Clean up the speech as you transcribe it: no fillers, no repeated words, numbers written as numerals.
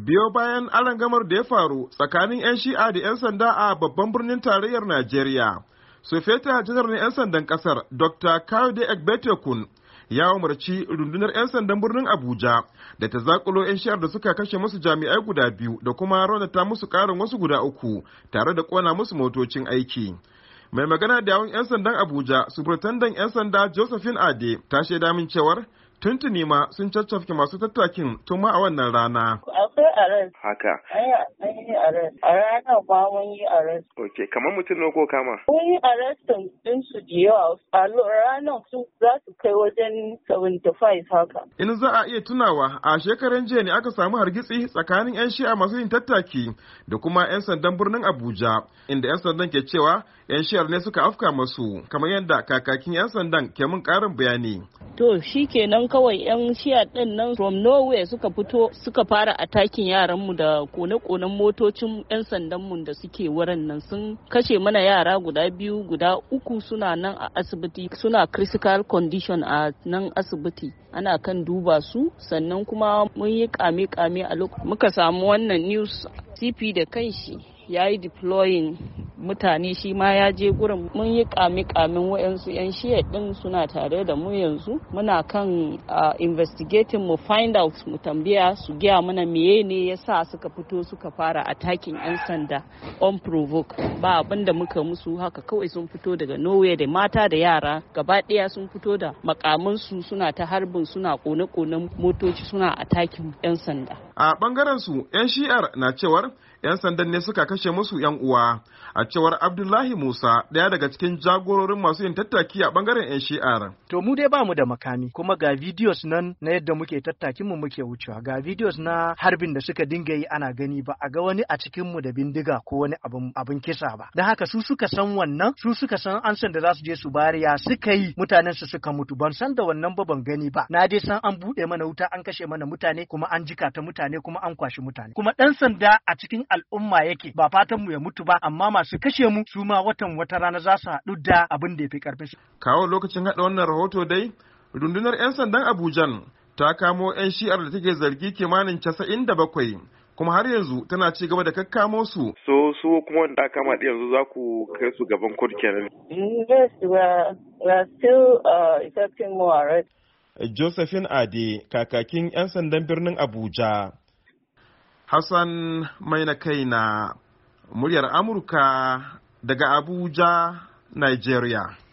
biyo bayan arangamar da ya faru tsakanin 'yan shi'a da 'yan sanda a babban birnin tarayyar Najeriya. Sufeta janar na 'yan sandan kasar Dr. Kayode Egbetekun ya umarci rundunar 'yan sandan birnin Abuja da ta zakulo 'yan shi'ar da suka kashe musu jami'ai guda 2 da kuma raunata musu karin wasu guda 3 tare da kona musu motocin aiki. Mai magana da yawun 'yan sandan Abuja, Superintendent 'yan sanda Josephine Ade ta shaida min cewar tuntuni ma sun caccafke masu tattakin tun ma a wannan rana. Akwai arrest. Haka. An yi arrest. A ranar ba mun yi arrest. Ok, kamar mutum ne ko kama? Mun yi arrest din su da yawa. A ranar su za su kai wajen 75 haka. In za a iya tunawa a shekaran jiya ne aka samu hargitsi tsakanin 'yan shi'a masu yin tattaki da kuma 'yan sandan birnin Abuja, inda 'yan sandan ke cewa 'yan shi'ar ne suka afka masu, kamar yadda kakakin 'yan sandan ke mun karin bayani. To shi kenan kawai 'yan shi'a ɗin nan from nowhere suka fito suka fara atakin yaranmu da kone-konen motocin 'yan sandanmu da suke wurin nan, sun kashe mana yara guda 2 guda 3 suna nan a asibiti, suna critical condition a nan asibiti, ana kan duba su. Sannan kuma mun yi kame-kame a lokacin muka samu wannan news. CP da kanshi ya yi deploying mutane, shi ma ya je gurin. Mun yi kame-kamen wayansu 'yan shiya din suna tare da mu yanzu, muna kan investigating mu find out, mu tambaya su gaya mana meye ne yasa suka fito suka fara attacking 'yan sanda unprovoked. Ba abin da muka musu, haka kawai sun fito daga nowhere da mata da yara gaba daya sun fito da makamansu suna ta harbin, suna kone-konen motoci, suna attacking 'yan sanda. A bangaren su 'yan shi'ar na cewar 'yan sandan ne suka kashe musu 'yan uwa. A cewar Abdullahi Musa, ɗaya daga cikin jagororin masu yin tattaki a bangaren 'yan shi'ar. To mu dai bamu da makami, kuma ga videos nan na yadda muke tattakin mu muke wucewa, ga videos na harbin da suka dinga yi ana gani, ba a ga wani a cikin mu da bindiga ko wani abin kisa ba. Dan haka su suka san wannan, su suka san an san da za su je su bariya suka yi mutanen su suka mutu. Ban san da wannan ba, ban gani ba. Na dai san an buɗe mana wuta, an kashe mana mutane, kuma an jikata mutane, kuma an kwashi mutane. Kuma ɗan sanda a cikin al'umma yake, ba fatan mu ya mutu ba, amma masu kashe mu su ma wata rana za su haɗu da abin da ya fi ƙarfin su. Kawo lokacin haɗa wannan rahoto dai, rundunar 'yan sandan Abujan ta kamo 'yan shi'ar da take zargi kimanin 97, kuma har yanzu tana ci gaba da kakkamo su. So kuma wanda kama yanzu za ku kai su gaban kotu kenan? Yes, we are still effecting more arrests. Josephine Ade, kakakin 'yan sandan birnin Abuja. Hassan Maina Kaina, muryar Amurka daga Abuja, Nigeria.